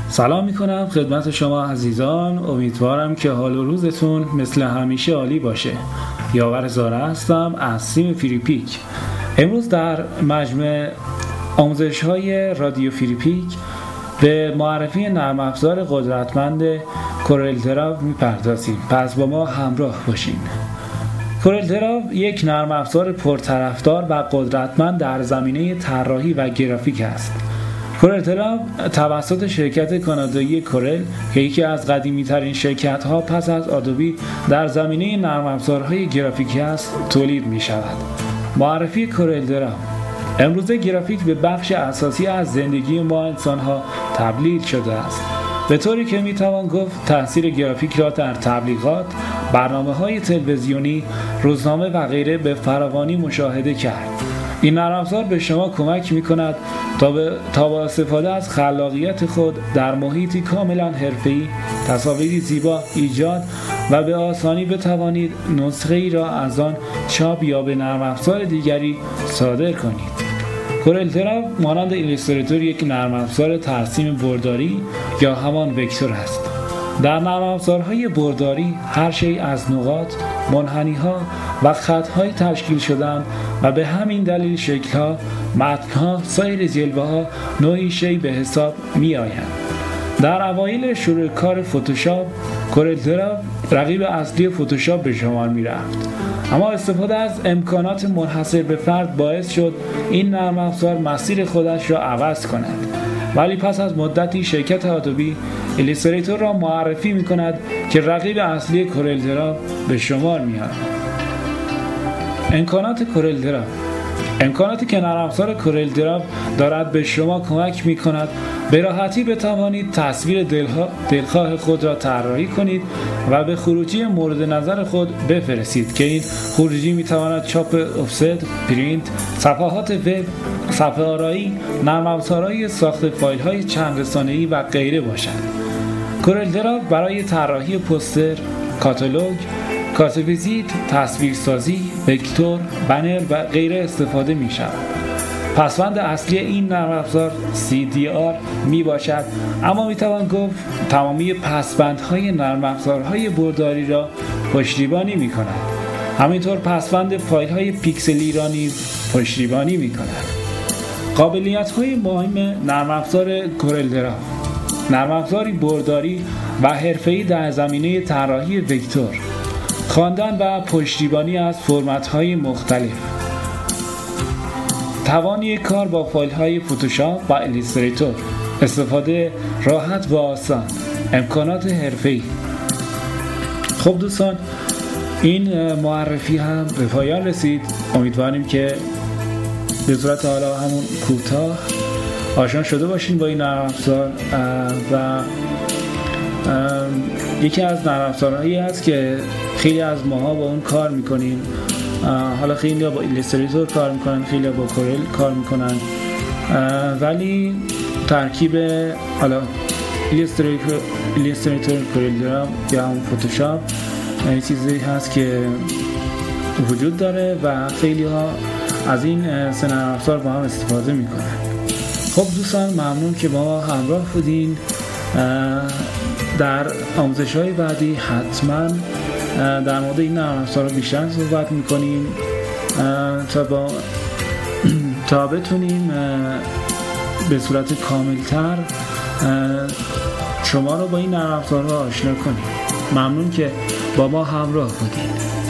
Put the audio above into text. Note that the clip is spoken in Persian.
سلام میکنم خدمت شما عزیزان. امیدوارم که حال و روزتون مثل همیشه عالی باشه. یاور زاره هستم از سیم فریپیک. امروز در مجمع آموزش های رادیو فریپیک به معرفی نرم افزار قدرتمند کورل دراو میپردازیم. پس با ما همراه باشین. کورل دراو یک نرم افزار پرطرفدار و قدرتمند در زمینه طراحی و گرافیک است. کورل دراو توسط شرکت کانادایی کورل که یکی از قدیمی‌ترین شرکت‌ها پس از آدوبی در زمینه نرم افزارهای گرافیکی است تولید می‌شود. معرفی کورل دراو. امروزه گرافیک به بخش اساسی از زندگی ما انسان‌ها تبدیل شده است، به طوری که می‌توان گفت تأثیر گرافیک را در تبلیغات، برنامه‌های تلویزیونی، روزنامه و غیره به فراوانی مشاهده کرد. این نرم افزار به شما کمک می‌کند تا با استفاده از خلاقیت خود در محیطی کاملا حرفه‌ای تصاویری زیبا ایجاد و به آسانی بتوانید نسخه‌ای را از آن چاپ یا به نرم افزار دیگری صادر کنید. کورل دراو مانند ایلاستراتور یک نرم افزار ترسیم برداری یا همان وکتور است. در نرم افزارهای برداری هر شی از نقاط، منحنی‌ها و خط‌های تشکیل شده‌اند و به همین دلیل شکل‌ها، متن‌ها، سایر جلوه‌ها نوعی شی به حساب می‌آیند. در اوایل شروع کار فتوشاپ، کورل دراو رقیب اصلی فتوشاپ به شمار می‌رفت. اما استفاده از امکانات منحصر به فرد باعث شد این نرم افزار مسیر خودش را عوض کند. ولی پس از مدتی شرکت آدوبی ایلاستراتور را معرفی می‌کند که رقیب اصلی کورل دراو به شمار می‌آید. امکانات کورل دراو. امکاناتی که نرم افزار کورل دراو دارد به شما کمک می‌کند به راحتی بتوانید تصویر دلخواه خود را طراحی کنید و به خروجی مورد نظر خود بفرستید که این خروجی می‌تواند چاپ افست، پرینت، صفحات وب، صفحه آرایی، نرم افزارهای ساخت فایل‌های چند رسانه‌ای و غیره باشد. کورل دراو برای طراحی پوستر، کاتالوگ، کارت ویزیت، تصویرسازی، وکتور، بنر و غیره استفاده می شود. پسوند اصلی این نرم افزار CDR می باشد، اما می توان گفت تمامی پسوندهای نرم افزارهای برداری را پشتیبانی می کند. همینطور پسوند فایل های پیکسلی را نیز پشتیبانی می کند. قابلیت های مهم نرم افزار کورل دراو. نرم افزاری برداری و حرفه‌ای در زمینه طراحی وکتور، خواندن و پشتیبانی از فرمت‌های مختلف، توانی کار با فایل‌های فتوشاپ و ایلاستراتور، استفاده راحت و آسان، امکانات حرفه‌ای. خب دوستان، این معرفی هم به پایان رسید. امیدواریم که به صورت حالا همون کوتاه آشنا شده باشین با این نرم افزار و یکی از نرم افزارهایی هست که خیلی از ماها با اون کار میکنیم. حالا خیلی با ایلاستراتور کار میکنن، خیلی با کورل کار میکنن، ولی ترکیب حالا ایلاستراتور، کورل دراو یا همون فتوشاپ این چیزی هست که وجود داره و خیلی ها از این سه نرم افزار با هم استفاده میکنن. خب دوستان، ممنون که با ما همراه بودین. در آموزش‌های بعدی حتما در مورد این نرم افزارها بیشتر صحبت می‌کنیم تا بتونیم به صورت کاملتر شما رو با این نرم افزارها آشنا کنیم. ممنون که با ما همراه بودین.